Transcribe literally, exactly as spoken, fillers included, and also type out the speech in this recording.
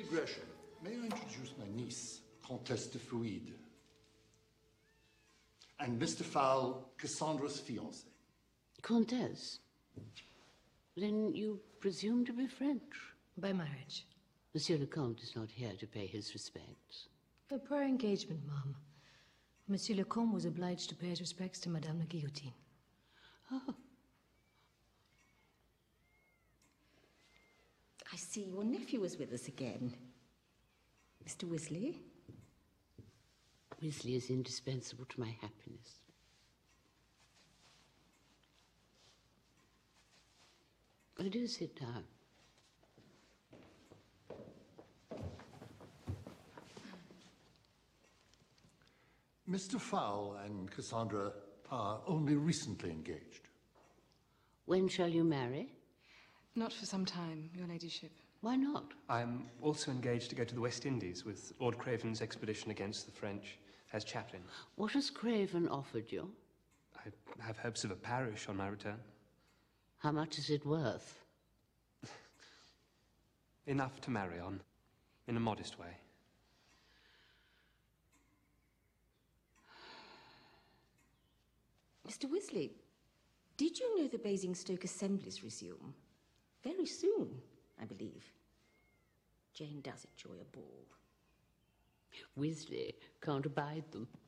Gresham, may I introduce my niece, Comtesse de Fouide, and Mister Fowle, Cassandra's fiancé. Comtesse? Then you presume to be French? By marriage. Monsieur le Comte is not here to pay his respects. A prior engagement, Ma'am. Monsieur le Comte was obliged to pay his respects to Madame la Guillotine. Oh. I see your nephew is with us again. Mister Weasley? Weasley is indispensable to my happiness. Oh, do sit down. Mister Fowle and Cassandra are only recently engaged. When shall you marry? Not for some time, Your Ladyship. Why not? I'm also engaged to go to the West Indies with Lord Craven's expedition against the French as chaplain. What has Craven offered you? I have hopes of a parish on my return. How much is it worth? Enough to marry on, in a modest way. Mister Weasley, did you know the Basingstoke assemblies resume? Very soon, I believe. Jane does enjoy a ball. Weasley can't abide them.